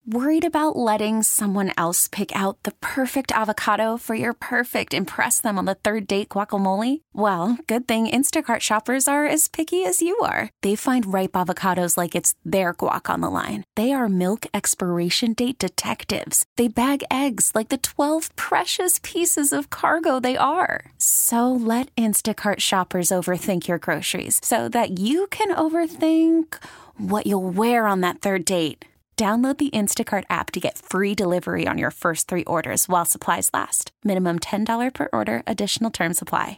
Worried about letting someone else pick out the perfect avocado for your perfect impress them on the third date guacamole? Well, good thing Instacart shoppers are as picky as you are. They find ripe avocados like it's their guac on the line. They are milk expiration date detectives. They bag eggs like the 12 precious pieces of cargo they are. So let Instacart shoppers overthink your groceries so that you can overthink what you'll wear on that third date. Download the Instacart app to get free delivery on your first 3 orders while supplies last. Minimum $10 per order. Additional terms apply.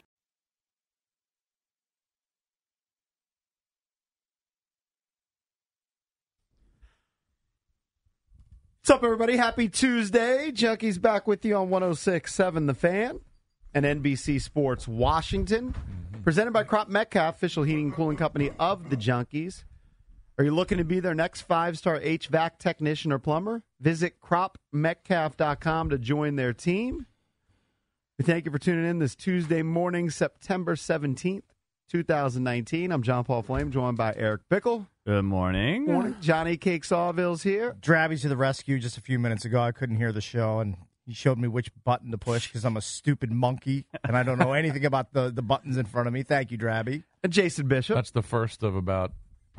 What's up, everybody? Happy Tuesday. Junkies back with you on 106.7 The Fan and NBC Sports Washington. Presented by Crop Metcalf, official heating and cooling company of the Junkies. Are you looking to be their next 5-star HVAC technician or plumber? Visit cropmetcalf.com to join their team. We thank you for tuning in this Tuesday morning, September 17th, 2019. I'm John Paul Flame, joined by Eric Bickle. Good morning. Morning. Johnny Cake Sawville's here. Drabby to the rescue just a few minutes ago. I couldn't hear the show, and he showed me which button to push because I'm a stupid monkey, and I don't know anything about the buttons in front of me. Thank you, Drabby. And Jason Bishop. That's the first of about,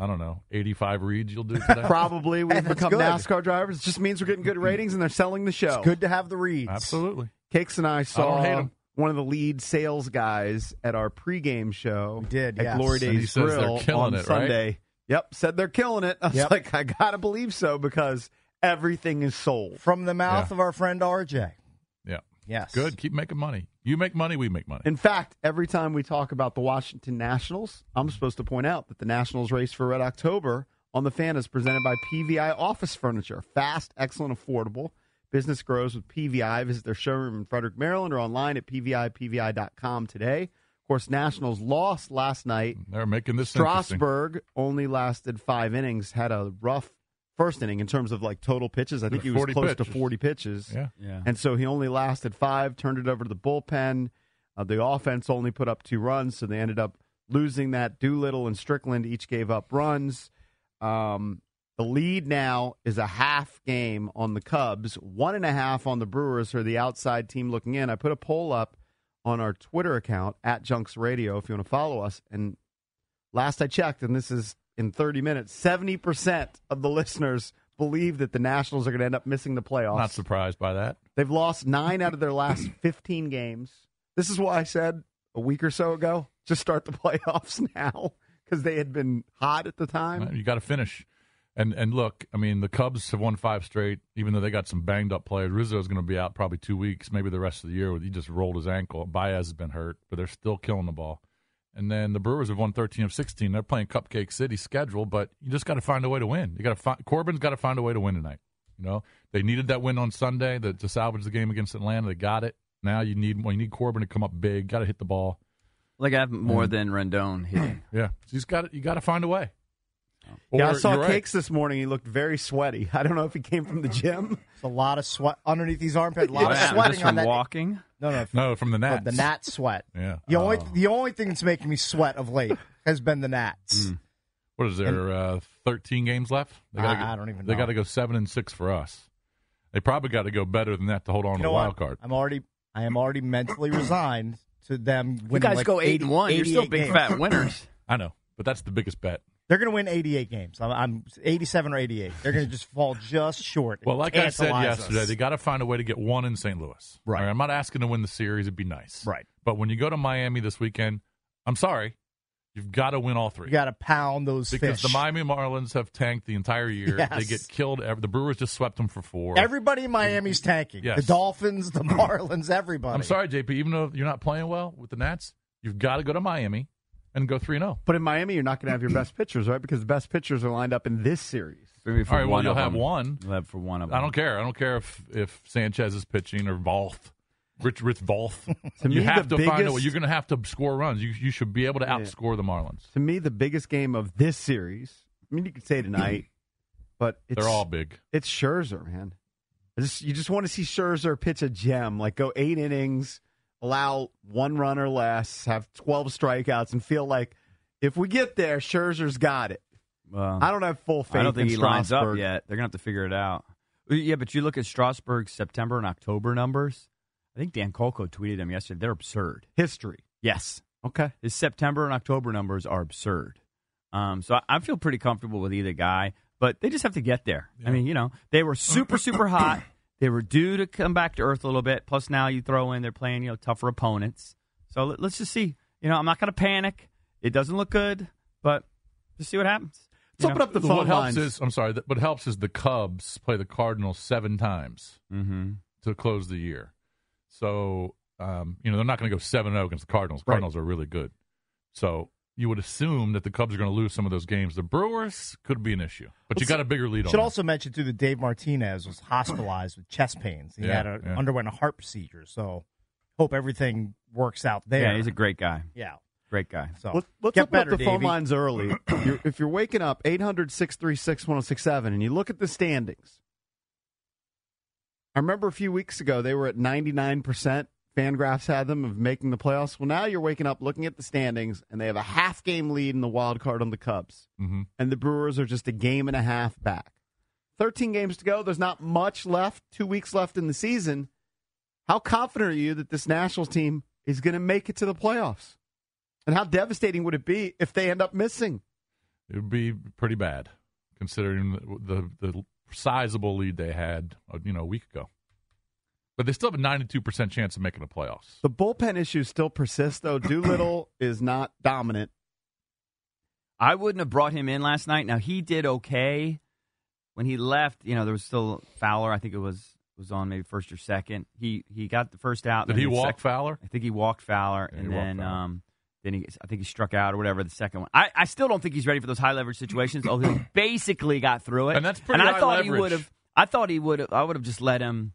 85 reads you'll do today. Probably we've That's become good. NASCAR drivers. It just means we're getting good ratings and they're selling the show. It's good to have the reads. Absolutely. Cakes and I I don't saw hate 'em. one of the lead sales guys at our pregame show. We did, at yes. Glory And he Days says they're Grill killing on it, right? Sunday. Yep, said they're killing it. I was Yep. like, I gotta believe so because everything is sold. From the mouth Yeah. of our friend RJ. Yeah. Yes. Good. Keep making money. You make money, we make money. In fact, every time we talk about the Washington Nationals, I'm supposed to point out that the Nationals race for Red October on the Fan is presented by PVI Office Furniture. Fast, excellent, affordable. Business grows with PVI. Visit their showroom in Frederick, Maryland, or online at pvi.com today. Of course, Nationals lost last night. They're making this interesting. Strasburg only lasted 5 innings, had a rough first inning in terms of like total pitches. I think he was 40 close to pitches. 40 pitches. Yeah. And so he only lasted 5, turned it over to the bullpen. The offense only put up 2 runs, so they ended up losing that. Doolittle and Strickland each gave up runs. The lead now is a half game on the Cubs, 1.5 on the Brewers, who are the outside team looking in. I put a poll up on our Twitter account, @JunksRadio, if you want to follow us. And last I checked, and this is in 30 minutes, 70% of the listeners believe that the Nationals are going to end up missing the playoffs. Not surprised by that. They've lost 9 out of their last 15 games. This is why I said a week or so ago, just start the playoffs now, because they had been hot at the time. You got to finish. And look, I mean, the Cubs have won 5 straight, even though they got some banged-up players. Rizzo's going to be out probably 2 weeks, maybe the rest of the year. He just rolled his ankle. Baez has been hurt, but they're still killing the ball. And then the Brewers have won 13 of 16. They're playing Cupcake City schedule, but you just got to find a way to win. You got to Corbin's got to find a way to win tonight. You know, they needed that win on Sunday to salvage the game against Atlanta. They got it. Now you need Corbin to come up big. Got to hit the ball. Like I have more than Rendon hitting. Yeah, so you got to find a way. Yeah, I Or saw you're right. Cakes this morning. He looked very sweaty. I don't know if he came from the gym. It's a lot of sweat underneath these armpits. A lot of Just sweating from on that. walking. No, from the Nats. The gnat sweat. Yeah. The only thing that's making me sweat of late has been the gnats. What is there? 13 games left. They gotta I don't even They know. got to go 7-6 for us. They probably got to go better than that to hold on You to know the wild what? card. I am already mentally resigned to them winning. You guys like go 8-1. You're still 88 big games. fat winners. I know, but that's the biggest bet. They're going to win 88 games. I'm 87 or 88. They're going to just fall just short. Well, like I said Tantalize yesterday, us. they got to find a way to get 1 in St. Louis. Right. All I'm not asking to win the series. It'd be nice. Right. But when you go to Miami this weekend, I'm sorry, you've got to win all 3. You got to pound those Because fish. the Miami Marlins have tanked the entire year. Yes. They get killed. The Brewers just swept them for 4. Everybody in Miami's tanking. Yes. The Dolphins, the Marlins, everybody. I'm sorry, JP. Even though you're not playing well with the Nats, you've got to go to Miami and go 3-0. But in Miami, you're not going to have your best pitchers, right? Because the best pitchers are lined up in this series. Maybe for All right, well, one you'll of have them. one. You'll have for one of them. I don't care. I don't care if Sanchez is pitching or Volth. Rich Volth. To You me, have the to find a way. biggest- You're going to have to score runs. You should be able to outscore the Marlins. To me, the biggest game of this series, I mean, you could say tonight, but it's, They're all big. It's Scherzer, man. You just want to see Scherzer pitch a gem, like go 8 innings, allow 1 run or less, have 12 strikeouts, and feel like if we get there, Scherzer's got it. Well, I don't have full faith I don't think in he lines up Strasburg. yet. They're going to have to figure it out. Yeah, but you look at Strasburg's September and October numbers. I think Dan Kolko tweeted them yesterday. They're absurd. History. Yes. Okay. His September and October numbers are absurd. So I feel pretty comfortable with either guy, but they just have to get there. Yeah. I mean, they were super, super hot. They were due to come back to earth a little bit. Plus now you throw in they're playing, tougher opponents. So let's just see. I'm not going to panic. It doesn't look good, but just see what happens. Let's open up the phone lines. What helps is the Cubs play the Cardinals 7 times to close the year. So, they're not going to go 7-0 against the Cardinals. Cardinals are really good. So you would assume that the Cubs are going to lose some of those games. The Brewers could be an issue, but you got a bigger lead on them. Should also mention, too, that Dave Martinez was hospitalized with chest pains. He underwent a heart procedure, so hope everything works out there. Yeah, he's a great guy. Yeah. Great guy. So let's open up the phone lines early. If you're waking up, 800-636-1067, and you look at the standings. I remember a few weeks ago they were at 99%. Fangraphs had them of making the playoffs. Well, now you're waking up looking at the standings, and they have a half-game lead in the wild card on the Cubs. Mm-hmm. And the Brewers are just a game and a half back. 13 games to go. There's not much left. 2 weeks left in the season. How confident are you that this Nationals team is going to make it to the playoffs? And how devastating would it be if they end up missing? It would be pretty bad, considering the sizable lead they had, a week ago. But they still have a 92% chance of making the playoffs. The bullpen issues still persist, though. Doolittle is not dominant. I wouldn't have brought him in last night. Now, he did okay. When he left, there was still Fowler. I think it was on maybe first or second. He got the first out. Did he walk Fowler? I think he walked Fowler, and then I think he struck out or whatever the second one. I still don't think he's ready for those high leverage situations. Although he basically got through it, and that's pretty high leverage. I would have just let him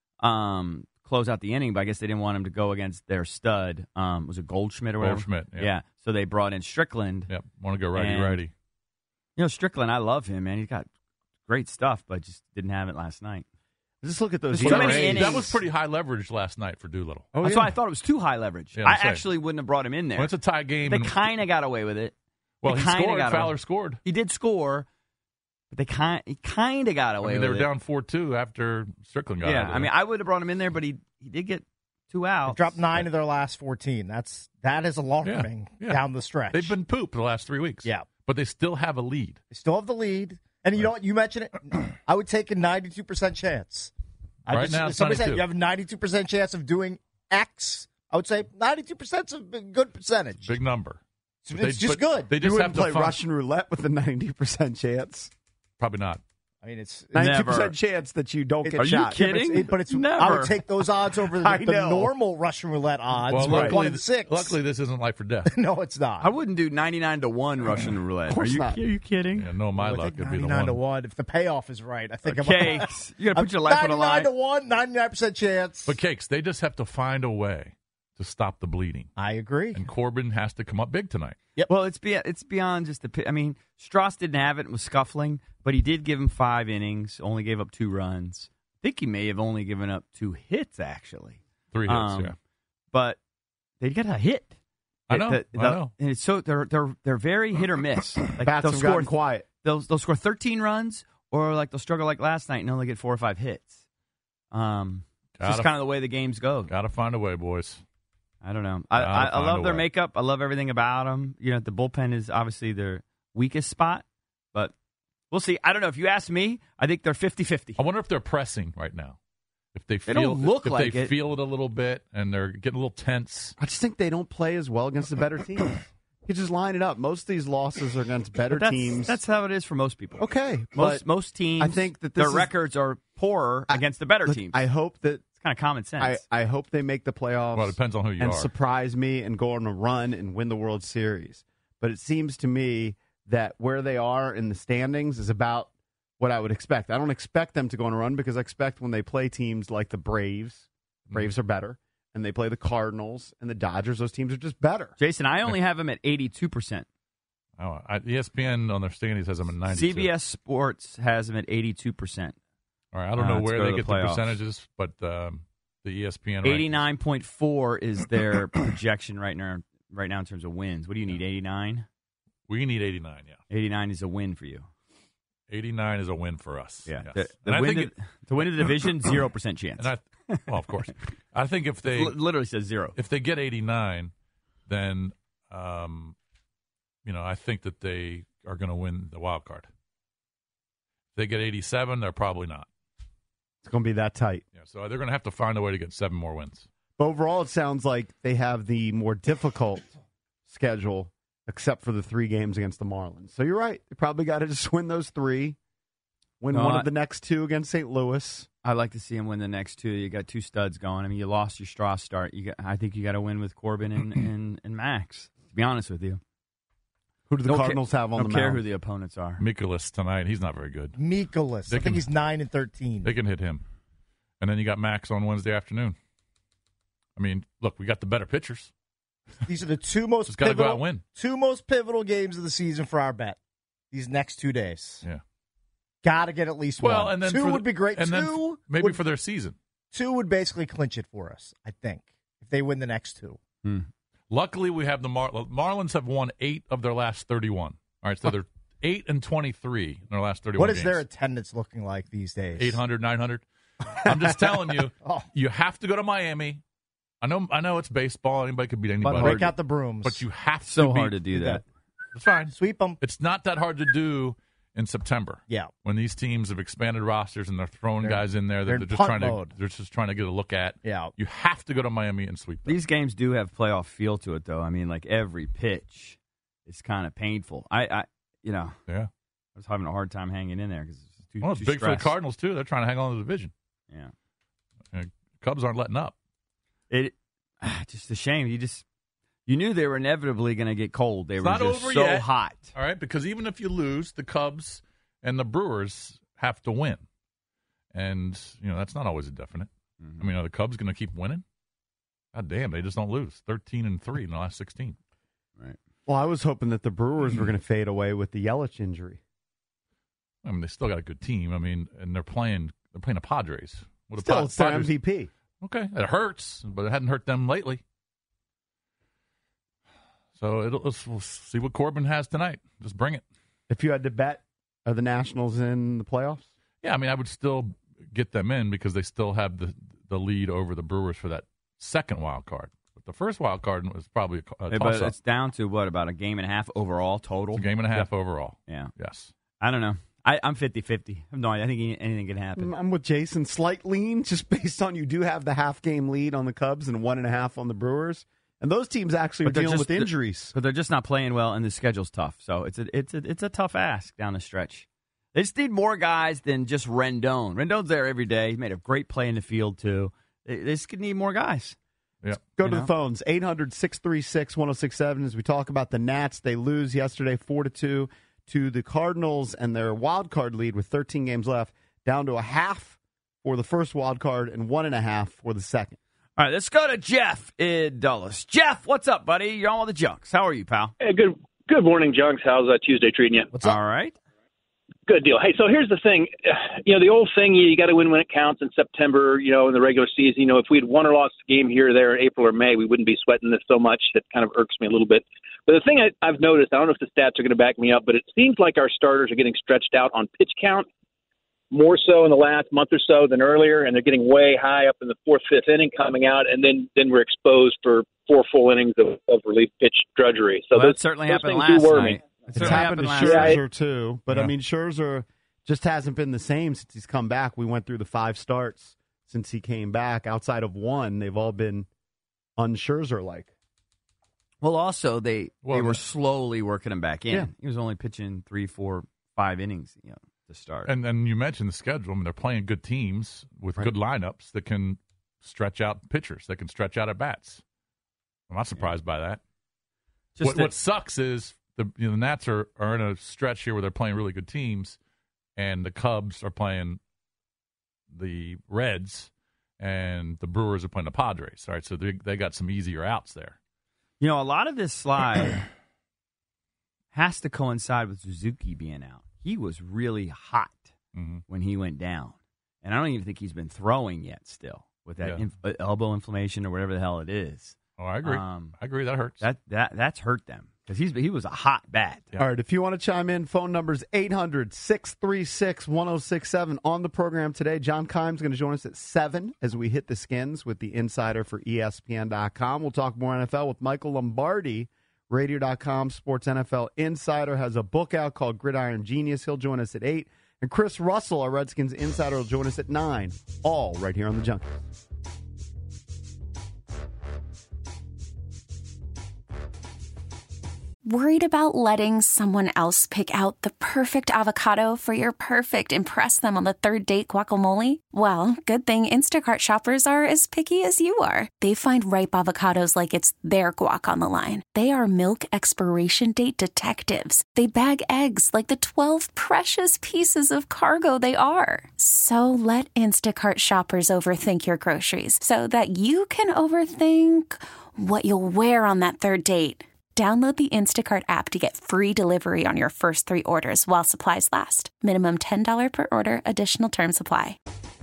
close out the inning, but I guess they didn't want him to go against their stud. Was it Goldschmidt or whatever? Goldschmidt, yeah. So they brought in Strickland. Yep, want to go righty. Strickland, I love him, man. He's got great stuff, but just didn't have it last night. Just look at those. That was pretty high leverage last night for Doolittle. That's why I thought it was too high leverage. Yeah, I actually wouldn't have brought him in there. Well, it's a tie game. They kind of got away with it. Well, he scored. Fowler scored. He did score, but he kind of got away with it. They were down 4-2 after Strickland got out of there. I would have brought him in there, but he did get 2 outs. They dropped 9 of their last 14. That is alarming down the stretch. They've been pooped the last 3 weeks. Yeah. But they still have a lead. They still have the lead. And you know what? You mentioned it. I would take a 92% chance. Now, somebody said you have a 92% chance of doing X. I would say 92% is a good percentage. Big number. It's just good. They just you have wouldn't to play Russian roulette with a 90% chance. Probably not. I mean, it's 90% chance that you don't get shot. Are you kidding? But it's never. I would take those odds over the normal Russian roulette odds. Well, luckily, 1 in 6. Luckily, this isn't life or death. No, it's not. I wouldn't do 99-1 Russian roulette. Of course not. Are you kidding? Yeah, no, my luck would be the 99-1. If the payoff is right, I think Cakes. You got to put your life on the line. 99-1, 99% chance. But Cakes, they just have to find a way to stop the bleeding. I agree. And Corbin has to come up big tonight. Yep. Well, it's beyond just the. I mean, Strauss didn't have it and was scuffling, but he did give him 5 innings, only gave up 2 runs. I think he may have only given up 2 hits, actually. 3 hits, yeah. But they got a hit. I know. And it's so they're very hit or miss. Like Bats have gotten quiet. They'll score 13 runs, or like they'll struggle like last night and only get 4 or 5 hits. It's just kind of the way the games go. Got to find a way, boys. I don't know. I love their makeup. I love everything about them. The bullpen is obviously their weakest spot, but we'll see. I don't know. If you ask me, I think they're 50-50. I wonder if they're pressing right now. If they feel, don't look like they it. feel it a little bit and they're getting a little tense. I just think they don't play as well against the better teams. You just line it up. Most of these losses are against better teams. That's how it is for most people. Okay. Most teams, I think that their records are poorer against the better teams. I hope that it's kind of common sense. I hope they make the playoffs. Well, it depends on who you and are. surprise me and go on a run and win the World Series. But it seems to me that where they are in the standings is about what I would expect. I don't expect them to go on a run because I expect when they play teams like the Braves are better, and they play the Cardinals and the Dodgers, those teams are just better. Jason, I only have them at 82%. Oh, ESPN on their standings has them at 92. CBS Sports has them at 82%. All right, I don't know where they get the playoffs. percentages, but the ESPN 89.4 is their projection right now in terms of wins. What do you need, 89? We need 89, yeah. 89 is a win for you. 89 is a win for us. Yeah. Yes. To win the division, 0% chance. Well, of course. I think if they literally says 0. If they get 89, then I think that they are going to win the wild card. If they get 87, they're probably not. It's going to be that tight. Yeah, so they're going to have to find a way to get 7 more wins. But overall, it sounds like they have the more difficult schedule, except for the 3 games against the Marlins. So you're right. They probably got to just win those 3, win one of the next 2 against St. Louis. I'd like to see him win the next 2. You got 2 studs going. I mean, you lost your straw start. I think you got to win with Corbin and Max, to be honest with you. Who do the Cardinals have on the mound? I don't care who the opponents are. Mikolas tonight. He's not very good. Mikolas. I think he's 9-13. They can hit him. And then you got Max on Wednesday afternoon. I mean, look, we got the better pitchers. These are the 2 most Just got to go out and win. 2 most pivotal games of the season for our bet. These next 2 days. Yeah. Got to get at least 1. And then 2 would be great. And 2 maybe for their season. 2 would basically clinch it for us, I think, if they win the next 2. Luckily, we have the Marlins have won 8 of their last 31. All right, so they're 8-23 in their last 31 What is games. their attendance looking like these days? 800, 900. I'm just telling you, you have to go to Miami. I know it's baseball. Anybody could beat anybody. Break out the brooms. But you have to. So hard to do that. It's fine. Sweep them. It's not that hard to do in September. Yeah. When these teams have expanded rosters and they're throwing guys in there that they're they're just trying to get a look at. Yeah. You have to go to Miami and sweep them. These games do have playoff feel to it, though. I mean, like every pitch is kind of painful. I was having a hard time hanging in there because it's too. Well, it's big for the Cardinals too. They're trying to hang on to the division. Yeah. Cubs aren't letting up. Just a shame. You knew they were inevitably going to get cold. They were just so yet. hot. All right, because even if you lose, the Cubs and the Brewers have to win, and that's not always a definite. Mm-hmm. I mean, are the Cubs going to keep winning? God damn, they just don't lose. 13-3 in the last 16. Right. Well, I was hoping that the Brewers were going to fade away with the Yelich injury. I mean, they still got a good team. I mean, and they're playing the Padres. Still, it's their MVP. Okay, it hurts, but it hadn't hurt them lately. So we'll see what Corbin has tonight. Just bring it. If you had to bet, are the Nationals in the playoffs? Yeah, I mean, I would still get them in because they still have the lead over the Brewers for that second wild card. But the first wild card was probably a toss-up. But it's down to, about a game and a half overall total? It's a game and a half overall. Yeah. Yes. I don't know. I'm 50-50. I have no idea. I think anything can happen. I'm with Jason. Slight lean, just based on you do have the half-game lead on the Cubs and 1.5 on the Brewers. And those teams actually are dealing with injuries. But they're just not playing well, and the schedule's tough. So it's a tough ask down the stretch. They just need more guys than just Rendon. Rendon's there every day. He made a great play in the field, too. They just need more guys. Yeah. Go to the phones, 800-636-1067. As we talk about the Nats, they lose yesterday 4-2 to the Cardinals and their wild card lead with 13 games left, down to a half for the first wild card and 1.5 for the second. All right, let's go to Jeff in Dulles. Jeff, what's up, buddy? You're on with the Junks. How are you, pal? Hey, good morning, Junks. How's Tuesday treating you? What's up? All right. Good deal. Hey, so here's the thing. The old thing, you got to win when it counts in September, in the regular season. If we had won or lost a game here or there in April or May, we wouldn't be sweating this so much. It kind of irks me a little bit. But the thing I've noticed, I don't know if the stats are going to back me up, but it seems like our starters are getting stretched out on pitch count more so in the last month or so than earlier, and they're getting way high up in the 4th, 5th inning coming out, and then we're exposed for 4 full innings of relief pitch drudgery. So that certainly happened last night. It's happened to Scherzer, too. But, I mean, Scherzer just hasn't been the same since he's come back. We went through the 5 starts since he came back. Outside of 1, they've all been un-Scherzer-like. Well, also, they were slowly working him back in. Yeah. He was only pitching 3, 4, 5 innings to start. And then you mentioned the schedule. I mean, they're playing good teams with good lineups that can stretch out pitchers, that can stretch out at bats. I'm not surprised by that. What sucks is the Nats are in a stretch here where they're playing really good teams, and the Cubs are playing the Reds, and the Brewers are playing the Padres. All right, so they got some easier outs there. A lot of this slide has to coincide with Suzuki being out. He was really hot when he went down, and I don't even think he's been throwing yet still with that elbow inflammation or whatever the hell it is. Oh, I agree. I agree. That hurts. That's hurt them. because he was a hot bat. All right, if you want to chime in, phone number's 800-636-1067 on the program today. John Keim's going to join us at 7 as we hit the skins with the insider for ESPN.com. We'll talk more NFL with Michael Lombardi, Radio.com Sports NFL Insider, has a book out called Gridiron Genius. He'll join us at 8. And Chris Russell, our Redskins insider, will join us at 9, all right here on the Junkies. Worried about letting someone else pick out the perfect avocado for your perfect impress them on the third date guacamole? Well, good thing Instacart shoppers are as picky as you are. They find ripe avocados like it's their guac on the line. They are milk expiration date detectives. They bag eggs like the 12 precious pieces of cargo they are. So let Instacart shoppers overthink your groceries so that you can overthink what you'll wear on that third date. Download the Instacart app to get free delivery on your first 3 orders while supplies last. Minimum $10 per order. Additional terms apply.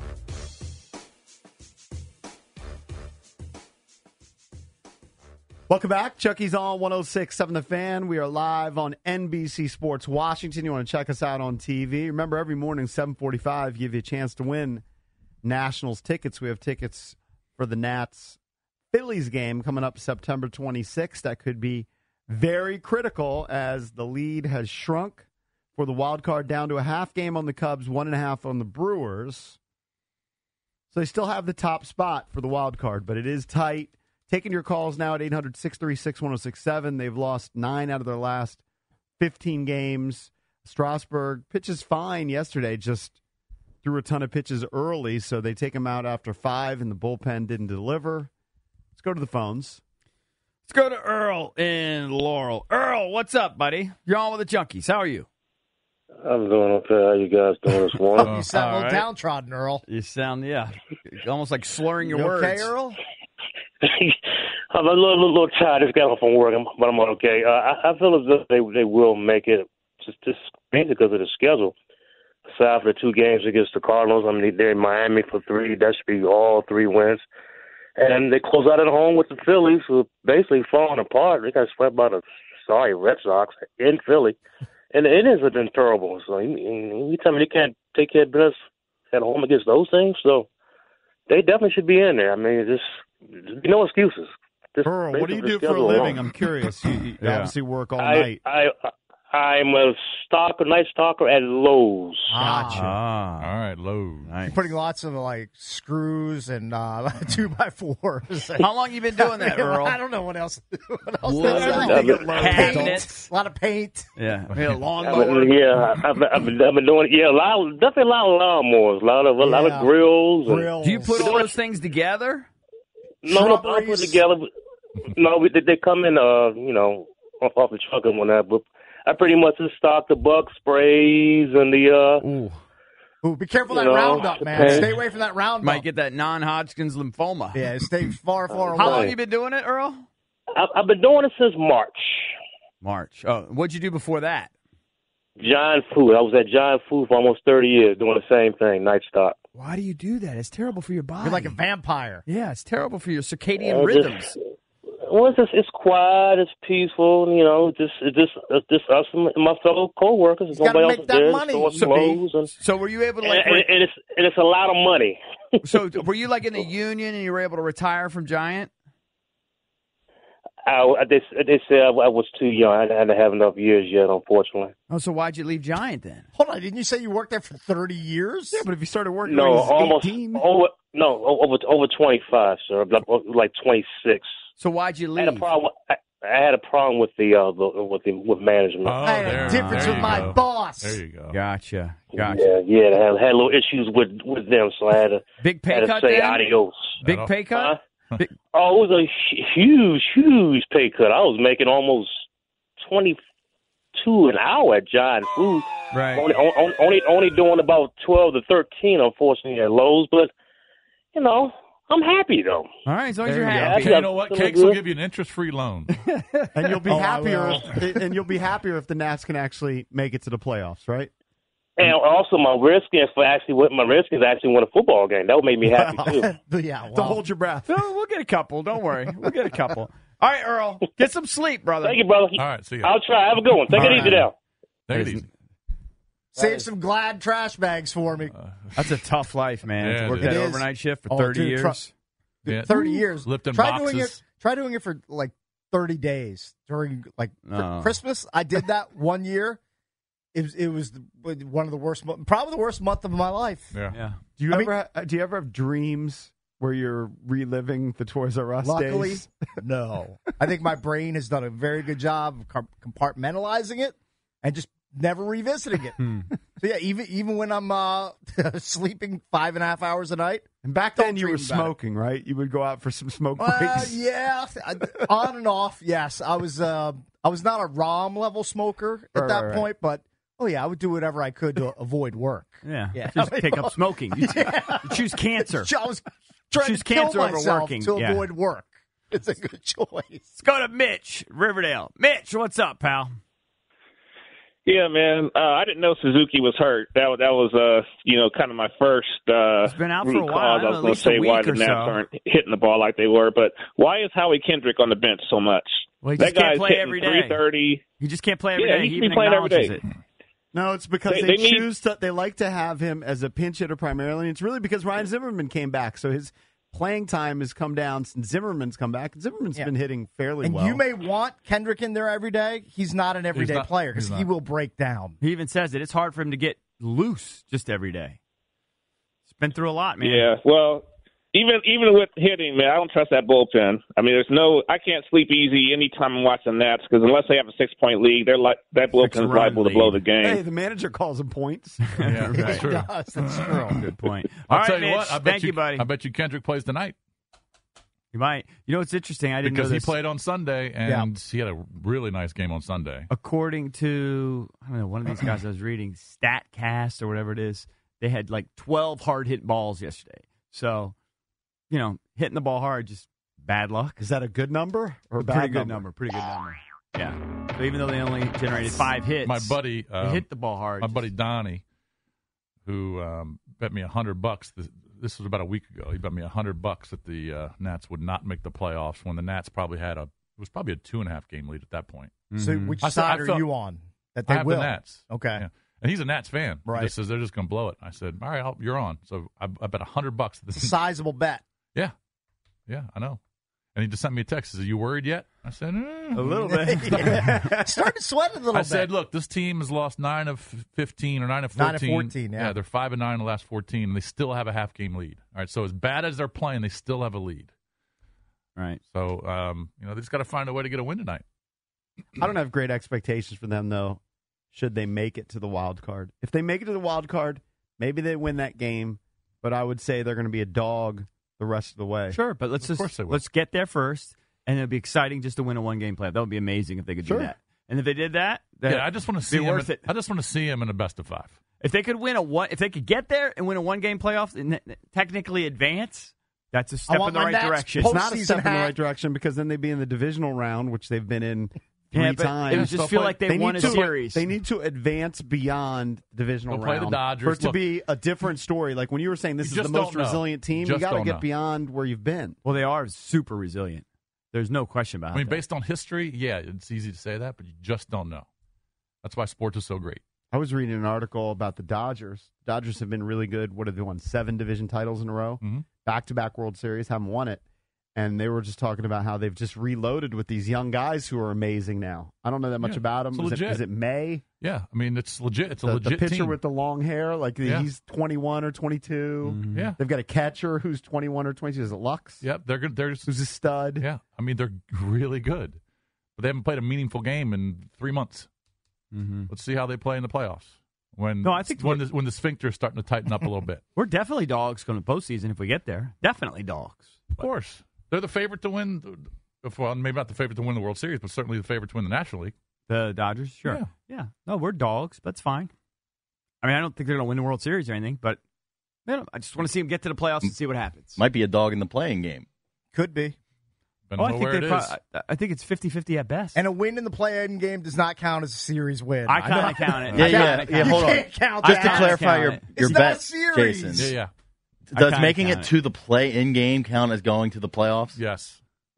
Welcome back. Chucky's on 106.7 The Fan. We are live on NBC Sports Washington. You want to check us out on TV. Remember, every morning, 7:45, give you a chance to win Nationals tickets. We have tickets for the Nats Phillies game coming up September 26th. That could be very critical as the lead has shrunk for the wild card down to a half game on the Cubs, 1.5 on the Brewers. So they still have the top spot for the wild card, but it is tight. Taking your calls now at 800-636-1067. They've lost 9 out of their last 15 games. Strasburg pitches fine yesterday, just threw a ton of pitches early, so they take him out after 5, and the bullpen didn't deliver. Let's go to the phones. Let's go to Earl in Laurel. Earl, what's up, buddy? You're on with the Junkies. How are you? I'm doing okay. How you guys doing this morning? You sound a little right. downtrodden, Earl. You sound, almost like slurring your You words. okay, Earl? I'm a little tired. Just got off from work, but I'm okay. I feel as if they will make it, just mainly because of the schedule. Aside for the 2 games against the Cardinals, I mean, they're in Miami for 3. That should be all 3 wins. And they close out at home with the Phillies, who are basically falling apart. They got swept by the sorry Red Sox in Philly. And it has been terrible. So you tell me they can't take care of business at home against those things? So they definitely should be in there. I mean, just no excuses. Just Earl, what do you do for a schedule living? alone. I'm curious. You obviously work all night. I'm a night stalker at Lowe's. Gotcha. All right, Lowe's. Nice. You're putting lots of screws and 2x4s. How long you been doing that, Earl? I don't know what else. Wood, Cabinets, a lot of paint. Yeah, lawn I've mower. been doing definitely a lot of lawnmowers, a lot of grills. Grills. Do you put all those things together? No, I put it together. No, they come in, off the truck and whatnot. But I pretty much just stock the buck sprays and the. Ooh, be careful that Roundup, man. paint. Stay away from that Roundup. Might get that non-Hodgkin's lymphoma. Yeah, stay far away. How long you been doing it, Earl? I've been doing it since March. March. Oh, what'd you do before that? Giant Food. I was at Giant Food for almost 30 years doing the same thing, night stock. Why do you do that? It's terrible for your body. You're like a vampire. Yeah, it's terrible for your circadian rhythms. It's quiet, it's peaceful, it's just us and my fellow co-workers. There's You gotta nobody make else that there. money. Stores closed, So were you able to and it's a lot of money. So were you like in the union and you were able to retire from Giant? They said I was too young. I didn't have enough years yet, unfortunately. Oh, so why'd you leave Giant then? Hold on, didn't you say you worked there for 30 years? Yeah, but if you started working No, when he was almost 18. over 25, sir. Like 26. So why'd you I leave? had a problem with with management. Oh, I had a difference there with you my go. boss. There you go. Gotcha. Yeah, I had little issues with them, so I had to Big pay had to cut say then? adios. Big pay cut? Big- Oh, it was a huge pay cut. I was making almost $22 an hour at Giant Food. Right. Only doing about 12 to 13, unfortunately, at Lowe's. But I'm happy though. All right, as long as There you're you go. happy. Okay, you know what? Cakes will give you an interest-free loan. And you'll be Oh, I happier. will. And you'll be happier if the Nats can actually make it to the playoffs, right? And also, my Redskins actually win a football game. That would make me happy too. Yeah, To hold your breath. No, we'll get a couple. Don't worry. We'll get a couple. All right, Earl. Get some sleep, brother. Thank you, brother. All right, see you. I'll try. Have a good one. Take it easy now. Take it easy. Save some Glad trash bags for me. That's a tough life, man. Yeah, to work it that is. overnight shift for Oh, 30 dude, years. Yeah. 30 years. Lifting Try boxes. doing it for like 30 days during No. Christmas. I did that one year. It was one of the worst, probably the worst month of my life. Yeah. Yeah. Do you ever have dreams where you're reliving the Toys R Us Luckily, days? no. I think my brain has done a very good job of compartmentalizing it and just never revisiting it. So yeah, even when I'm sleeping 5.5 hours a night. And back Don't then you were dream about it. smoking, right? You would go out for some smoke breaks. Yeah, on and off. Yes, I was not a ROM level smoker at that Right. point, but I would do whatever I could to avoid work. Yeah. Just take up smoking. You choose cancer. I was trying Choose to kill cancer over myself working. to Yeah. avoid work. It's a good choice. Let's go to Mitch, Riverdale. Mitch, what's up, pal? Yeah, man. I didn't know Suzuki was hurt. That was kind of my first He's been out for a root while. cause. I was At going to least a say why week the or Nats so. aren't hitting the ball like they were. But why is Howie Kendrick on the bench so much? Well, he that just can't guy's play hitting every day. 330. You just can't play every Yeah, day. he He should be even playing every acknowledges day. it. No, it's because They need- choose to. They like to have him as a pinch hitter primarily. And it's really because Ryan Zimmerman came back, so his playing time has come down since Zimmerman's come back. Zimmerman's been hitting fairly And well. you may want Kendrick in there every day. He's not an everyday not- player because he's he not. will break down. He even says it. It's hard for him to get loose just every day. He's been through a lot, man. Yeah, well, even with hitting, man, I don't trust that bullpen. I mean, I can't sleep easy anytime I'm watching Nats because unless they have a 6-point lead, they're like that bullpen's 6-run liable to lead. blow the game. Hey, the manager calls him points. Yeah, that's true. That's true. Good point. All I'll right, tell you Mitch. what. I bet Thank you, buddy. I bet you Kendrick plays tonight You might. You know what's interesting? I didn't because know he this. played on Sunday and he had a really nice game on Sunday. According to, I don't know, one of these guys I was reading, StatCast or whatever it is, they had like 12 hard-hit balls yesterday. So, hitting the ball hard, just bad luck. Is that a good number or a bad Pretty good number. Pretty good number. Yeah. So even though they only generated 5 hits, My buddy, they hit the ball hard. my buddy Donnie, who bet me $100. This was about a week ago. He bet me $100 that the Nats would not make the playoffs when the Nats probably had it was probably a 2.5 game lead at that point. So which I said- side I are felt- you on? That I they have will. the Nats. Okay. Yeah. And he's a Nats fan. Right. He just says they're just going to blow it. I said, all right, you're on. So I bet $100 that It's a this. sizable bet. Yeah, I know. And he just sent me a text. He said, "Are you worried yet?" I said, A little bit. Starting to sweat a little I bit. said, look, this team has lost 9 of 15 or 9 of 14. 9 of 14, yeah. They're 5-9 in the last 14, and they still have a half game lead. All right, so as bad as they're playing, they still have a lead. Right. So, they just got to find a way to get a win tonight. I don't have great expectations for them, though, should they make it to the wild card. If they make it to the wild card, maybe they win that game, but I would say they're going to be a dog the rest of the way. Sure, but let's get there first, and it'll be exciting just to win a one-game playoff. That would be amazing if they could do that. And if they did that, Yeah, I just want to see him. worth it. I just want to see him in a best of 5. If they could if they could get there and win a one-game playoff and technically advance, that's a step in the right direction. It's not a step in the hat. right direction because then they'd be in the divisional round, which they've been in three Yeah, but times. it would just feel like they won a series. They need to advance beyond the divisional They'll play round the Dodgers. for it to Look, be a different story. Like when you were saying this is just the most don't know. resilient team, Just you got to don't get know. beyond where you've been. Well, they are super resilient. There's no question about it. I mean, based on history, yeah, it's easy to say that, but you just don't know. That's why sports is so great. I was reading an article about the Dodgers. Dodgers have been really good. What have they won? 7 division titles in a row? Mm-hmm. Back-to-back World Series, haven't won it. And they were just talking about how they've just reloaded with these young guys who are amazing now. I don't know that much about them. it's legit. Is it May? Yeah, I mean, it's legit. It's a The legit pitcher team. with the long hair, like he's 21 or 22. Yeah. They've got a catcher who's 21 or 22. Is it Lux? Yep, they're good. Who's a stud? Yeah, I mean, they're really good. But they haven't played a meaningful game in 3 months. Mm-hmm. Let's see how they play in the playoffs. I think when the sphincter is starting to tighten up a little bit. We're definitely dogs going to postseason if we get there. Definitely dogs. Of course. They're the favorite to win. Well, maybe not the favorite to win the World Series, but certainly the favorite to win the National League. The Dodgers, sure. Yeah. No, we're dogs. That's fine. I mean, I don't think they're going to win the World Series or anything, but I just want to see them get to the playoffs and see what happens. Might be a dog in the playing game. Could be. Depends on where it is. I think it's 50-50 at best. And a win in the play-in game does not count as a series win. I kind of count it. Yeah, hold on. Can't count Just to that. clarify your It's not a bet, series. Jason. Yeah. Does kinda making count it it. to the play-in game count as going to the playoffs? Yes. Ooh.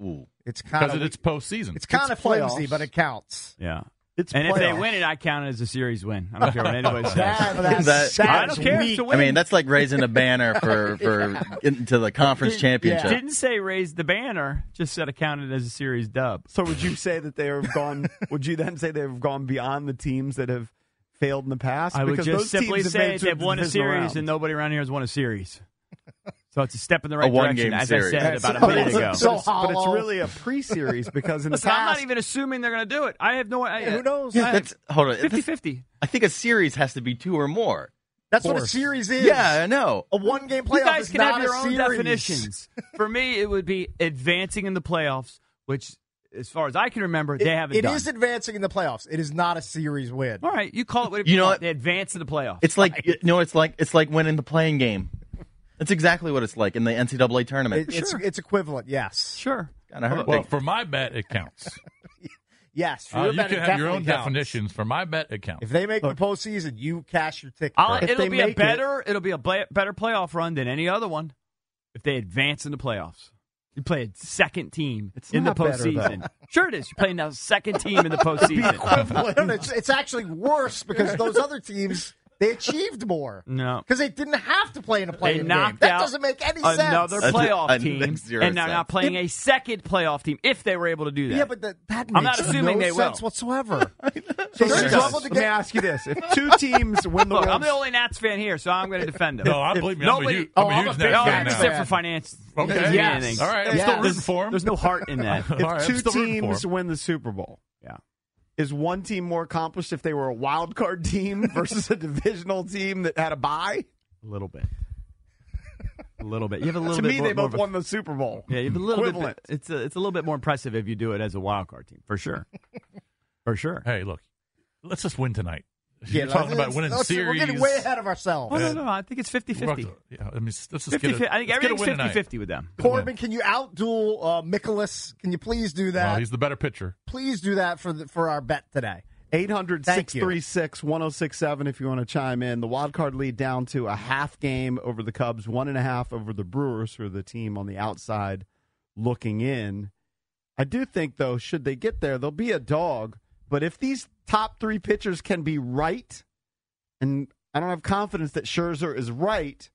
It's kind because of it's postseason. It's kind of flimsy, but it counts. Yeah. It's And if they playoffs. win it, I count it as a series win. I don't care what anybody says. I don't care. It's a win. I mean, that's like raising a banner for into the conference championship. Didn't say raise the banner, just said account it as a series dub. So would you say that they have gone? Would you then say they have gone beyond the teams that have failed in the past? I would Because just those simply teams have say made it to they've the won a divisional series round. and nobody around here has won a series. So it's a step in the right one-game direction, as series. I said about a So- minute ago. so But it's hollow. really a pre-series because in the Listen, I'm past, not even assuming they're going to do it. I have no idea. Who knows? Yeah, that's hold on. 50-50. I think a series has to be 2 or more. That's what a series is. Yeah, I know. A one-game playoff You guys is can not have your a own series. definitions. For me, it would be advancing in the playoffs, which, as far as I can remember, they haven't done. It is advancing in the playoffs. It is not a series win. All right, you call it what You know want. what? They advance to the playoffs. It's like it's like winning the playing game. That's exactly what it's like in the NCAA tournament. It's equivalent. Yes. Sure. Kinda hurt. Well, for my bet, it counts. Yes. For You your can bet, it have your own definitely counts. definitions. For my bet, it counts. If they make the postseason, you cash your ticket. If It'll they be a make better. It'll be a better playoff run than any other one if they advance in the playoffs. You play a second team in the not better, postseason. though. Sure, it is. You're playing now second team in the postseason. Equivalent. It's actually worse because those other teams, they achieved more. No. Because they didn't have to play in a They play-in game. knocked That out doesn't make any another sense. playoff That team, makes zero and they're sense. not playing a second playoff team if they were able to do that. Yeah, but that makes I'm not assuming no they will. sense whatsoever. So They let struggled to me get. ask you this: if two teams win the Look, World I'm the only Nats fan here, so I'm going to defend them. No, I believe me. Nobody- I'm a I'm huge a big Nats fan Nats now. Except for finance. Okay. Doesn't mean Yes. anything. All right, I'm Yes. still rooting for him. There's no heart in that. All right, I'm two still rooting for teams him. win the Super Bowl, Yeah. is one team more accomplished if they were a wild card team versus a divisional team that had a bye? A little bit. A little bit. You have a little To bit me, more, they more both of a- won the Super Bowl. Yeah, you have a little Equivalent. bit. It's a little bit more impressive if you do it as a wild card team, for sure. For sure. Hey, look, let's just win tonight. Yeah, You're talking about winning we're series. getting way ahead of ourselves. Oh, no. I think it's 50-50. Yeah, I mean, let's just 50, get it. I think let's get a everything's win tonight. 50-50 with them. Corbin, can you outduel Mikolas? Can you please do that? Well, he's the better pitcher. Please do that for our bet today. 800-636-1067 if you want to chime in. The wild card lead down to a half game over the Cubs, 1.5 over the Brewers, who are the team on the outside looking in. I do think, though, should they get there, they'll be a dog. But if these top three pitchers can be right, and I don't have confidence that Scherzer is right,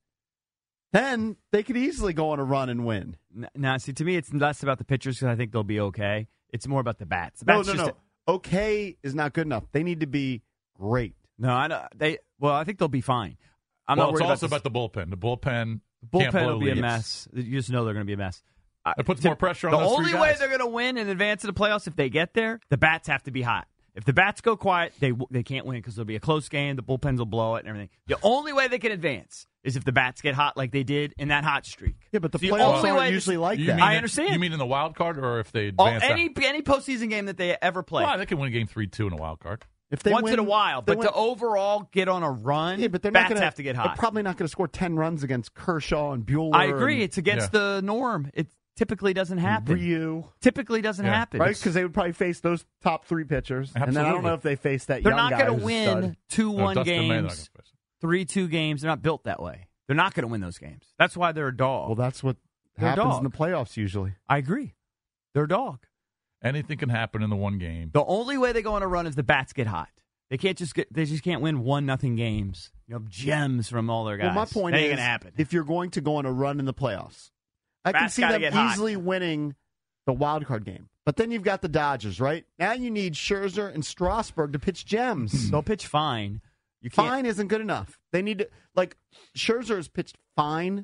then they could easily go on a run and win. Now, see, to me, it's less about the pitchers because I think they'll be okay. It's more about the bats. The No, bats no. Okay is not good enough. They need to be great. No, I don't. I think they'll be fine. I'm Well, not it's worried also about about the bullpen. The bullpen can't bullpen blow will be a leads. mess. You just know they're going to be a mess. It puts more pressure on the those only three way guys. they're going to win and advance to the playoffs if they get there, the bats have to be hot. If the bats go quiet, they can't win because there'll be a close game. The bullpens will blow it and everything. The only way they can advance is if the bats get hot like they did in that hot streak. Yeah, but the The playoffs only aren't way usually like You that. mean I understand. You mean in the wild card, or if they advance? Any postseason game that they ever play. Well, they can win game 3-2 in a wild card. If they Once win, in a while, they but win- to overall get on a run, yeah, but they're bats not gonna, have to get They're hot. probably not going to score 10 runs against Kershaw and Bueller. I agree. and It's against the norm. It typically doesn't happen. Ryu, Typically doesn't Yeah. happen. right? Because they would probably face those top three pitchers, and then I don't Absolutely. know if they face that. They're young not guy going to who's a win stud. 2-1 Dustin May, they're not games, gonna face. 3-2 games. They're not built that way. They're not going to win those games. That's why they're a dog. Well, that's what They're a happens dog. in the playoffs usually. I agree. They're a dog. Anything can happen in the one game. The only way they go on a run is the bats get hot. They just can't win 1-0 games. You know, gems from all their guys. Well, my point that ain't is, gonna happen. if you're going to go on a run in the playoffs, I can Bats see gotta them get hot. easily winning the wild card game. But then you've got the Dodgers, right? Now you need Scherzer and Strasburg to pitch gems. They'll pitch fine. You can't. Fine isn't good enough. They need to, like, Scherzer has pitched fine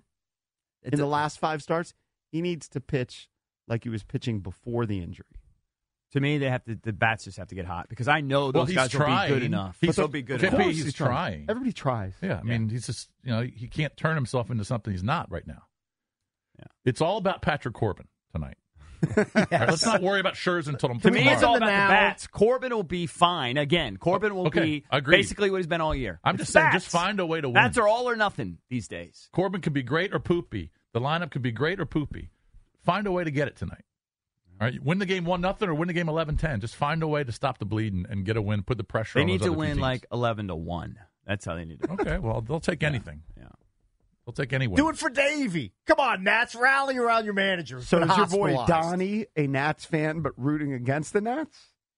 in the last 5 starts. He needs to pitch like he was pitching before the injury. To me, the bats just have to get hot because I know those he's guys trying. will be good enough. They'll be good Could enough. be, he's trying. Everybody tries. Yeah, I mean, he's just, he can't turn himself into something he's not right now. Yeah. It's all about Patrick Corbin tonight. All right, let's not worry about Scherzer until To me, it's all about now. the bats. Corbin will be fine. Again, Corbin will Okay, be agreed. basically what he's been all year. I'm It's just saying, bats. just find a way to win. Bats are all or nothing these days. Corbin could be great or poopy. The lineup could be great or poopy. Find a way to get it tonight. All right, win the game 1-0 or win the game 11-10. Just find a way to stop the bleed and get a win. Put the pressure. They on need those to other two win teams. like 11-1. That's how they need to. Okay, well they'll take anything. Yeah. He'll take any win. Do it for Davey. Come on, Nats, rally around your manager. So Been is your boy hospitalized. Donnie a Nats fan but rooting against the Nats?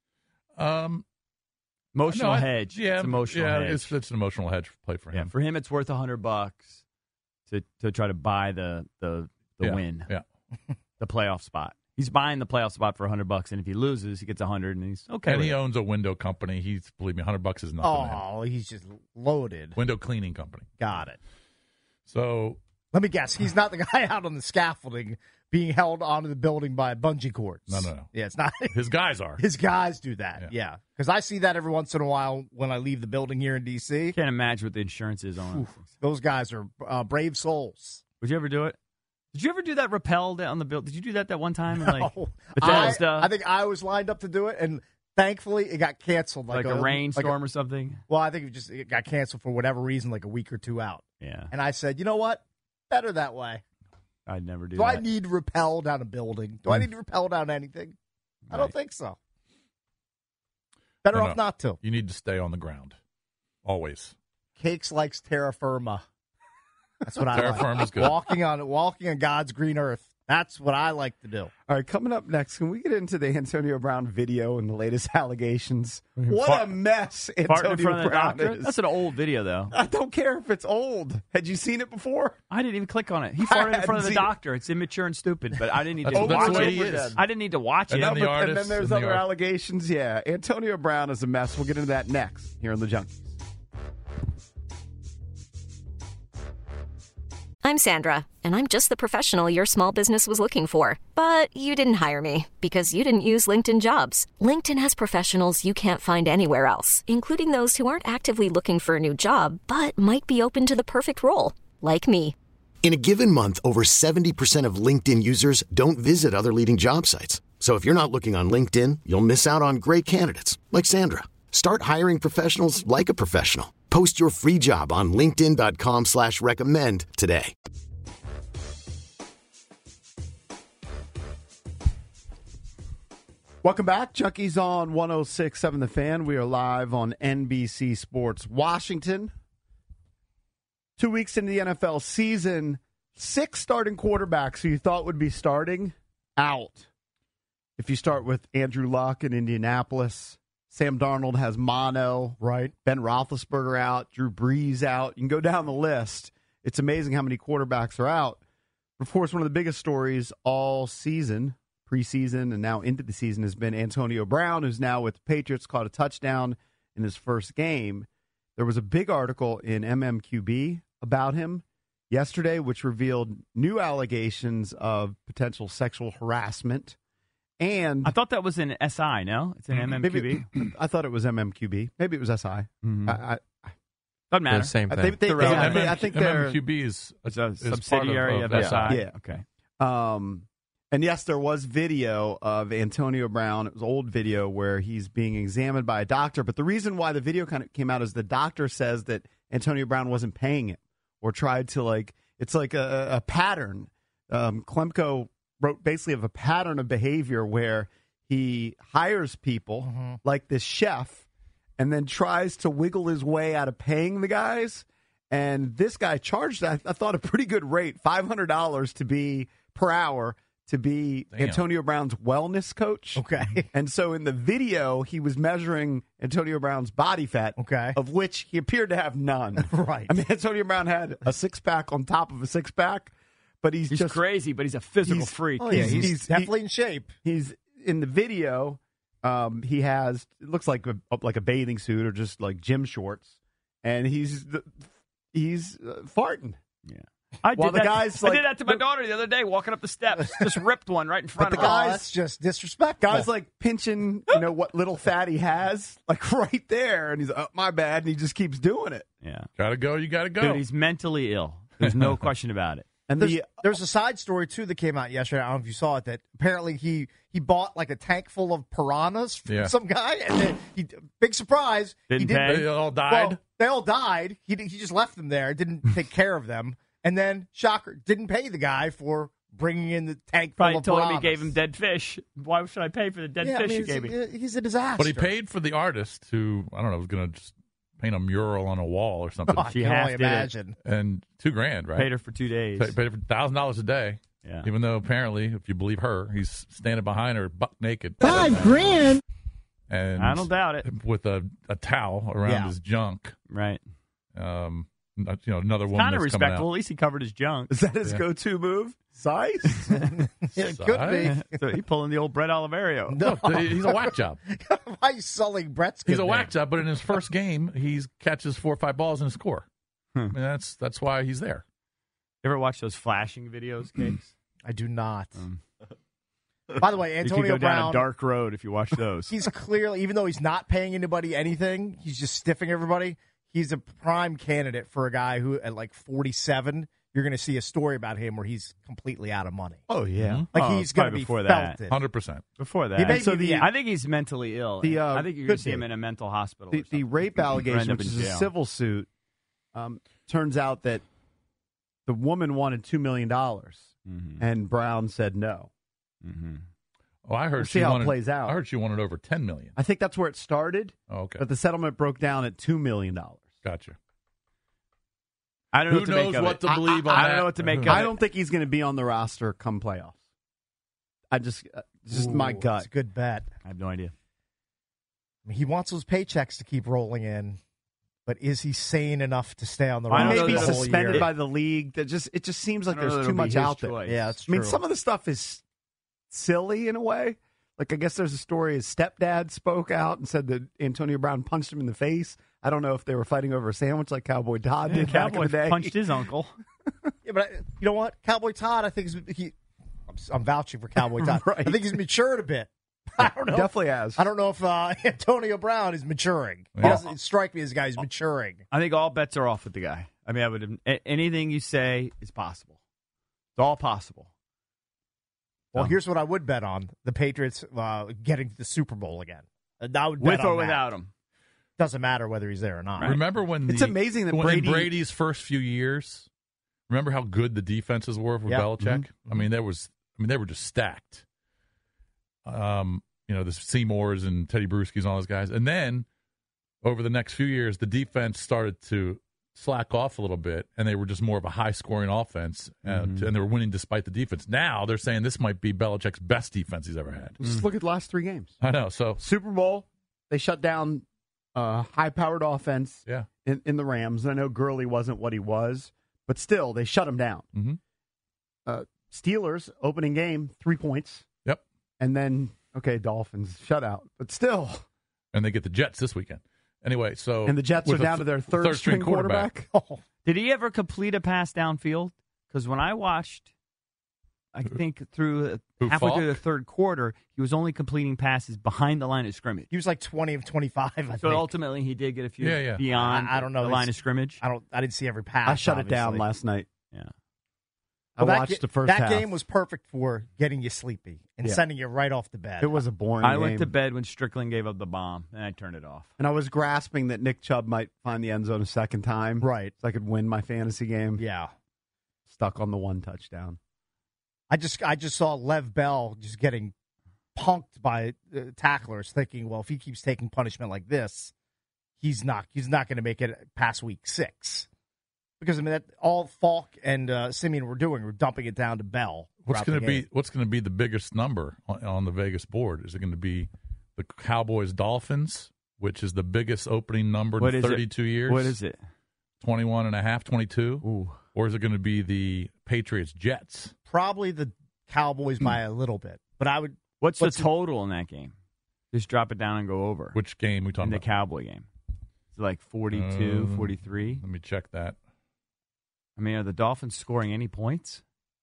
Emotional No, hedge. Yeah, It's emotional hedge. It's an emotional hedge play for Yeah, him. for him, it's worth $100 to try to buy the win, Yeah. the playoff spot. He's buying the playoff spot for $100, and if he loses, he gets $100, and he's okay. And with he it. owns a window company. He's, believe me, $100 is nothing to him. Oh, he's just loaded. Window cleaning company. Got it. So Let me guess. He's not the guy out on the scaffolding being held onto the building by bungee cords. No. Yeah, it's not. His guys are. His guys do that. Yeah. Because I see that every once in a while when I leave the building here in D.C. Can't imagine what the insurance is on it. Those guys are brave souls. Would you ever do it? Did you ever do that rappel down on the building? Did you do that one time? No. I think I was lined up to do it, and thankfully it got canceled. like a rainstorm or something? Well, I think it got canceled for whatever reason, like a week or two out. Yeah. And I said, you know what? Better that way. I'd never do Do that. I need to rappel down a building? Do I need to rappel down anything? I don't think so. Better off not to. You need to stay on the ground. Always. Cakes likes terra firma. That's what I Terra like. firma's good. Walking on God's green earth. That's what I like to do. All right, coming up next, can we get into the Antonio Brown video and the latest allegations? What a mess Farting in Antonio front of the Brown doctor? is. That's an old video, though. I don't care if it's old. Had you seen it before? I didn't even click on it. He farted in front of the doctor. It's immature and stupid, but I didn't need to That's watch the way it. he is. I didn't need to watch And it. then the artist and then there's and the other art- allegations. Yeah, Antonio Brown is a mess. We'll get into that next here on The Junkies. I'm Sandra, and I'm just the professional your small business was looking for. But you didn't hire me because you didn't use LinkedIn Jobs. LinkedIn has professionals you can't find anywhere else, including those who aren't actively looking for a new job, but might be open to the perfect role, like me. In a given month, over 70% of LinkedIn users don't visit other leading job sites. So if you're not looking on LinkedIn, you'll miss out on great candidates like Sandra. Start hiring professionals like a professional. Post your free job on linkedin.com/recommend today. Welcome back. Junkies on 106.7 The Fan. We are live on NBC Sports Washington. 2 weeks into the NFL season, 6 starting quarterbacks who you thought would be starting, out. If you start with Andrew Luck in Indianapolis, Sam Darnold has mono. Right. Ben Roethlisberger out. Drew Brees out. You can go down the list. It's amazing how many quarterbacks are out. Of course, one of the biggest stories all season, preseason, and now into the season has been Antonio Brown, who's now with the Patriots, caught a touchdown in his first game. There was a big article in MMQB about him yesterday, which revealed new allegations of potential sexual harassment. And I thought that was an SI, no? It's an MMQB? Maybe, I thought it was MMQB. Maybe it was SI. Mm-hmm. Doesn't matter. Same thing. I think they're MMQB is a part subsidiary of SI. Yeah. Okay. And yes, there was video of Antonio Brown. It was an old video where he's being examined by a doctor. But the reason why the video kind of came out is the doctor says that Antonio Brown wasn't paying him or tried to it's like a pattern. Klemko wrote basically of a pattern of behavior where he hires people like this chef and then tries to wiggle his way out of paying the guys. And this guy charged, I thought, a pretty good rate, $500 to be per hour to be Antonio Brown's wellness coach. Okay. And so in the video, he was measuring Antonio Brown's body fat, of which he appeared to have none. Right. I mean, Antonio Brown had a six-pack on top of a six-pack, but he's just crazy, but he's a physical freak. Oh, yeah, he's definitely in shape. He's in the video. He has, it looks like a bathing suit or just like gym shorts, and he's farting. Yeah. I did that to my the daughter the other day, walking up the steps. Just ripped one right in front But of the her. guys- That's just disrespectful. Guys like pinching, what little fat he has, like right there, and he's like, oh, my bad, and he just keeps doing it. Yeah. Gotta go. You gotta go. Dude, he's mentally ill. There's no question about it. And there's a side story too that came out yesterday. I don't know if you saw it. That apparently he bought like a tank full of piranhas from some guy, and then big surprise, Didn't pay. They all died. Well, they all died. He just left them there, didn't take care of them, and then shocker, didn't pay the guy for bringing in the tank full Probably of told piranhas. him he gave him dead fish. Why should I pay for the dead fish you gave me? He's a disaster. But he paid for the artist who, I don't know, was going to just paint a mural on a wall or something. I can only imagine. And $2,000, right? Paid her for 2 days. Paid her for $1,000 a day. Yeah. Even though apparently, if you believe her, he's standing behind her buck naked. $5,000. And I don't doubt it. With a towel around his junk. Right. Another woman. Kind of that's coming respectable. out. At least he covered his junk. Is that his go-to move? Size? It could be. So he's pulling the old Brett Oliverio. No, he's a whack job. Why are you sullying Brett's good He's a name? whack job, but in his first game, he catches 4 or 5 balls and a score. I mean, that's why he's there. You ever watch those flashing videos, Case? I do not. By the way, You Antonio could go Brown. down a dark road if you watch those. He's clearly, even though he's not paying anybody anything, he's just stiffing everybody. He's a prime candidate for a guy who, at like 47, you're going to see a story about him where he's completely out of money. Oh, yeah. Like he's going to be before that. felted. 100%. Before that. He may So be- I think he's mentally ill. I think you're going to see him in a mental hospital. or The something. rape Or end allegation, up which in is a jail. civil suit, turns out that the woman wanted $2 million, and Brown said no. Oh, I heard We'll she see how it wanted, plays out. I heard she wanted over $10 million. I think that's where it started. Oh, okay. But the settlement broke down at $2 million. Gotcha. I don't know Who what to make knows of what it. to believe on I that? don't know what to make of I it. don't think he's going to be on the roster come playoffs. I just my Ooh, gut. It's a good bet. I have no idea. I mean, he wants those paychecks to keep rolling in, but is he sane enough to stay on the I He don't roster know may be that the whole suspended year? by the league. It just seems like I don't know there's that too it'll be much his out there. choice. Yeah, that's I mean, true. some of the stuff is silly in a way. Like, I guess there's a story his stepdad spoke out and said that Antonio Brown punched him in the face. I don't know if they were fighting over a sandwich like Cowboy Todd did back in Cowboy the day. punched his uncle. Yeah, but you know what? Cowboy Todd, I think I'm vouching for Cowboy Todd. Right. I think he's matured a bit. I don't know. Definitely has. I don't know if Antonio Brown is maturing. He Yeah. doesn't strike me as a guy who's maturing. I think all bets are off with the guy. I mean, I would anything you say is possible. It's all possible. Well, here's what I would bet on: the Patriots getting to the Super Bowl again. I would With bet or on that. without him. Doesn't matter whether he's there or not. Remember when It's amazing that when Brady- in Brady's first few years, remember how good the defenses were with Yeah. Belichick? I mean, they were just stacked. The Seymours and Teddy Bruschi's and all those guys. And then over the next few years, the defense started to slack off a little bit, and they were just more of a high-scoring offense, and they were winning despite the defense. Now they're saying this might be Belichick's best defense he's ever had. Just look at the last 3 games. I know. So Super Bowl, they shut down high-powered offense yeah, in the Rams. And I know Gurley wasn't what he was, but still, they shut him down. Steelers, opening game, 3 points. Yep. And then, Dolphins, shutout. But still. And they get the Jets this weekend. Anyway, so And the Jets are with a down to their third-string quarterback. Did he ever complete a pass downfield? Because when I watched, I think Who, halfway Falk? through the third quarter, he was only completing passes behind the line of scrimmage. He was like 20 of 25. I So think. ultimately, he did get a few Yeah. beyond I don't know. the line of scrimmage. I didn't see every pass. I shut it down obviously. last night. Yeah. I Well, watched the first that half. game was perfect for getting you sleepy and Yeah. sending you right off the bed. It was a boring I game. went to bed when Strickland gave up the bomb, and I turned it off. And I was grasping that Nick Chubb might find the end zone a second time. Right. So I could win my fantasy game. Yeah. Stuck on the 1 touchdown. I just saw Lev Bell just getting punked by tacklers, thinking, well, if he keeps taking punishment like this, he's not going to make it past week 6. Because I mean, that all Falk and Simeon were doing were dumping it down to Bell. What's going to be the biggest number on the Vegas board? Is it going to be the Cowboys Dolphins, which is the biggest opening number What in is it? 32 years? What is it? 21.5, 22? Ooh. Or is it going to be the Patriots Jets? probably the Cowboys by a little bit, but I would. What's the total in that game? Just drop it down and go over. Which game we talking in the about? Cowboy game? Is it like 42, 43? Let me check that. I mean, are the Dolphins scoring any points?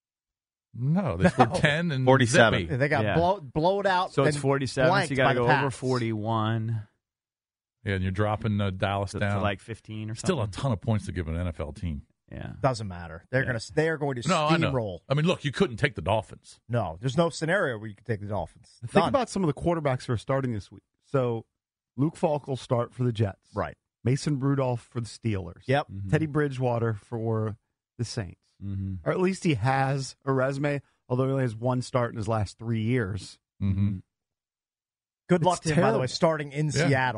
No, they scored 10 and 47. zippy. They got blowed out. So it's and 47, so blanked you got by to the go over Pats. 41 Yeah, and you're dropping Dallas to down. like 15 or something. Still a ton of points to give an NFL team. Yeah. Doesn't matter. They are going to No, I know. steamroll. I mean, look, you couldn't take the Dolphins. No, there's no scenario where you can take the Dolphins. Think None. about some of the quarterbacks who are starting this week. So Luke Falk will start for the Jets. Right. Mason Rudolph for the Steelers. Yep. Mm-hmm. Teddy Bridgewater for the Saints. Mm-hmm. Or at least he has a resume, although he only has one start in his last 3 years. Mm-hmm. Good luck It's to him, by the way, terrible. starting in Yeah. Seattle.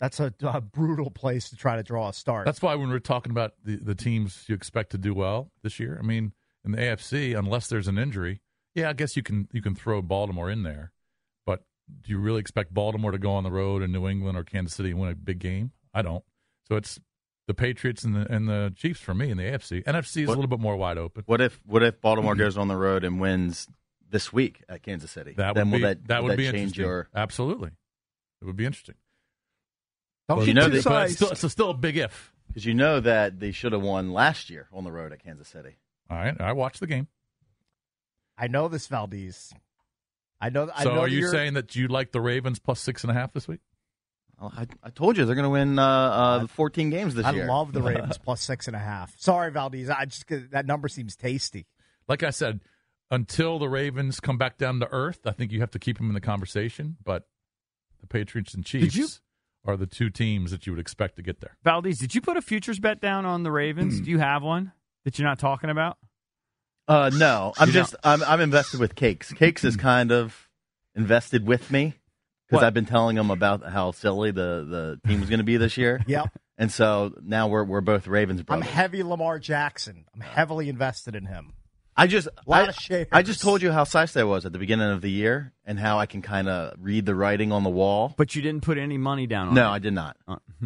That's a brutal place to try to draw a start. That's why when we're talking about the teams you expect to do well this year, I mean, in the AFC, unless there's an injury, yeah, I guess you can throw Baltimore in there. But do you really expect Baltimore to go on the road in New England or Kansas City and win a big game? I don't. So it's the Patriots and the Chiefs for me in the AFC. NFC is a little bit more wide open. What if Baltimore goes on the road and wins this week at Kansas City? That then would will be change interesting. your? Absolutely, it would be interesting. Don't you know get too But sized. it's still a big if. Because you know that they should have won last year on the road at Kansas City. All right, I watched the game. I know this, Valdez. I know. So are you saying that you like the Ravens plus 6.5 this week? Well, I told you they're going to win 14 games this year. I love the Ravens plus 6.5. Sorry, Valdez. That number seems tasty. Like I said, until the Ravens come back down to earth, I think you have to keep them in the conversation. But the Patriots and Chiefs are the two teams that you would expect to get there. Valdez, did you put a futures bet down on the Ravens? Do you have one that you're not talking about? No, I'm invested with Cakes. Cakes is kind of invested with me because I've been telling him about how silly the team is going to be this year. Yep. And so now we're both Ravens brothers. I'm heavy Lamar Jackson. I'm heavily invested in him. I just told you how psyched I was at the beginning of the year and how I can kind of read the writing on the wall. But you didn't put any money down on it. No, I did not.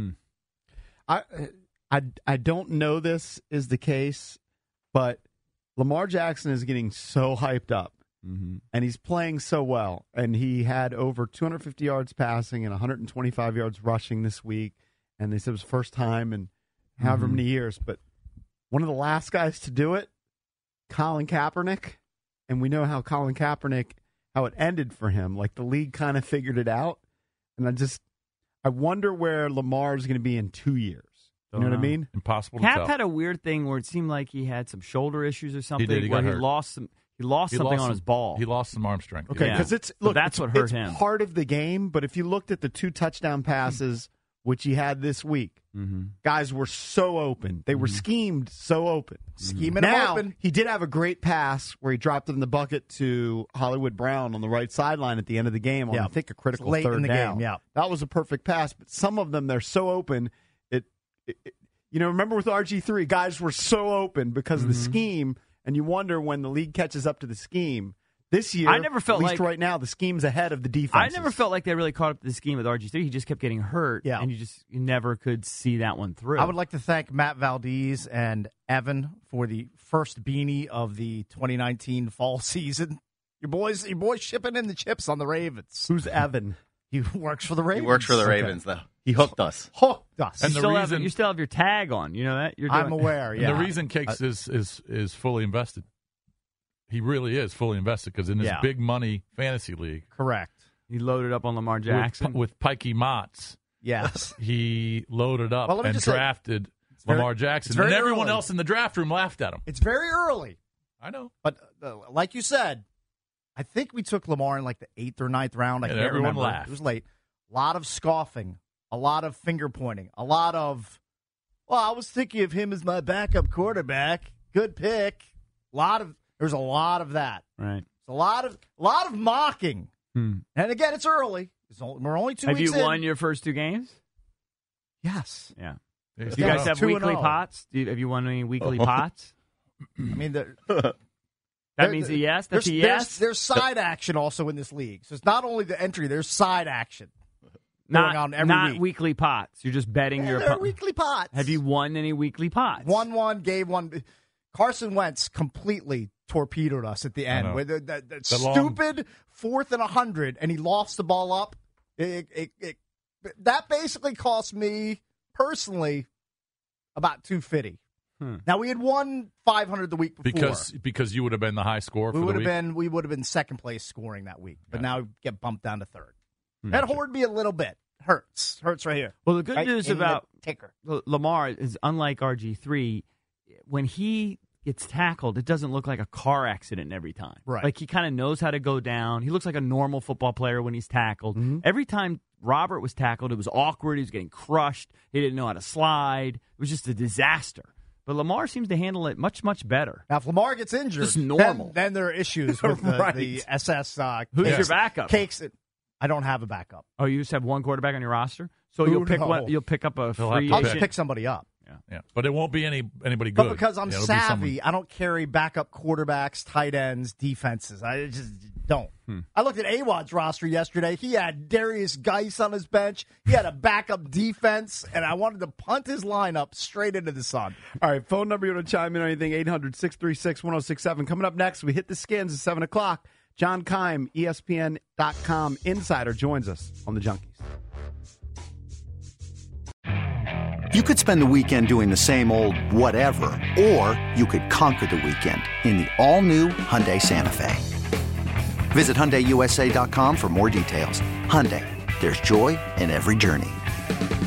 I don't know this is the case, but Lamar Jackson is getting so hyped up, and he's playing so well. And he had over 250 yards passing and 125 yards rushing this week. And they said it was first time in however many years. But one of the last guys to do it, Colin Kaepernick. And we know how Colin Kaepernick, how it ended for him. Like the league kind of figured it out. And I wonder where Lamar is going to be in 2 years. You know what I mean? Impossible to Cap tell. had a weird thing where it seemed like he had some shoulder issues or something. He did. He got hurt. lost something on his ball. He lost some arm strength. Okay, because that's what hurt him. Part of the game, but if you looked at the 2 touchdown passes, which he had this week, guys were so open. They were schemed so open. Scheming now, him open. He did have a great pass where he dropped it in the bucket to Hollywood Brown on the right sideline at the end of the game on, I think, a critical late third in the down. game, yeah. That was a perfect pass, but some of them, they're so open. Remember with RG3, guys were so open because of the scheme, and you wonder when the league catches up to the scheme. This year, I never felt at least like- right now, the scheme's ahead of the defense. I never felt like they really caught up to the scheme with RG3. He just kept getting hurt, Yeah. and you never could see that one through. I would like to thank Matt Valdez and Evan for the first beanie of the 2019 fall season. Your boys shipping in the chips on the Ravens. Who's Evan? He works for the Ravens. He works for the Ravens, though. He hooked us. Hooked us. And you still have your tag on. You know that? I'm aware, And yeah. the reason Cakes is fully invested, he really is fully invested because in his big money fantasy league, Correct. He loaded up on Lamar Jackson. with Pikey Motts, Yes. he loaded up Well, let me and just say, drafted very- Lamar it's Jackson, very and everyone early. else in the draft room laughed at him. It's very early. I know. But like you said, I think we took Lamar in like the 8th or 9th round. I And can't everyone remember. laughed. It was late. A lot of scoffing, a lot of finger pointing, a lot of, well, I was thinking of him as my backup quarterback. Good pick. There's a lot of that. Right. It's a lot of mocking. And again, it's early. We're only 2 Have weeks you in. won your first 2 games? Yes. Yeah. They Do still you guys have 2-0. weekly pots? Have you won any weekly pots? I mean, That means a yes? That's a yes? There's side action also in this league. So it's not only the entry, there's side action going on every not week. Weekly pots. You're just betting your They're weekly pots. Have you won any weekly pots? Won, gave one. Carson Wentz completely torpedoed us at the end. know. With the long- stupid 4th and 100, and he lost the ball up. That basically cost me, personally, about $250. Now, we had won 500 the week before. Because you would have been the high score for the week. We would have been second place scoring that week, but now we get bumped down to third. That hoard me a little bit. Hurts right here. Well, the good Right news in the about ticker. Lamar is unlike RG3. When he gets tackled, it doesn't look like a car accident every time. Right. Like he kind of knows how to go down. He looks like a normal football player when he's tackled. Every time Robert was tackled, it was awkward. He was getting crushed. He didn't know how to slide. It was just a disaster. But Lamar seems to handle it much, much better. Now, if Lamar gets injured, Just normal. Then there are issues with the SS. Who's your backup? Cakes. I don't have a backup. Oh, you just have one quarterback on your roster? So Who you'll pick knows? one. You'll pick up a He'll free I'll agent. just pick somebody up. Yeah, but it won't be anybody good. But because I'm Yeah, it'll be someone- savvy, I don't carry backup quarterbacks, tight ends, defenses. I just don't. I looked at AWOD's roster yesterday. He had Darius Geis on his bench. He had a backup defense, and I wanted to punt his lineup straight into the sun. All right, phone number you want to chime in on anything, 800-636-1067. Coming up next, we hit the skins at 7 o'clock. John Keim, ESPN.com insider, joins us on the Junkies. You could spend the weekend doing the same old whatever, or you could conquer the weekend in the all-new Hyundai Santa Fe. Visit HyundaiUSA.com for more details. Hyundai, there's joy in every journey.